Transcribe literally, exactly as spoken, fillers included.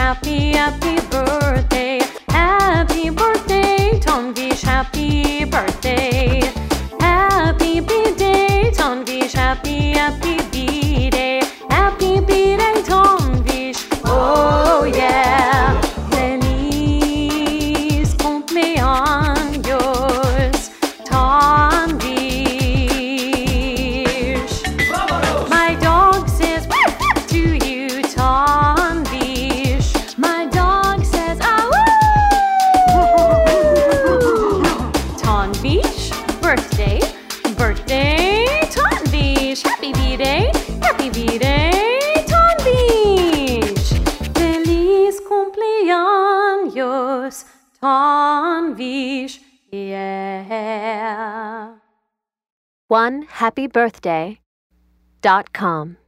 happy, happy birthday. Happy birthday, Tonvish, happy birthday. Happy B-Day, Tonvish, happy, happy B-Day. Happy B-Day, Tonvish, oh yeah. Feliz cumpleaños, Tonvish. My dog says to you, Tonvish. My dog says, ah woo! Tonvish, birthday, birthday, Tonvish. Happy B-Day, happy B-Day, Tonvish. Feliz cumpleaños, Tonvish, yeah. one happy birthday dot com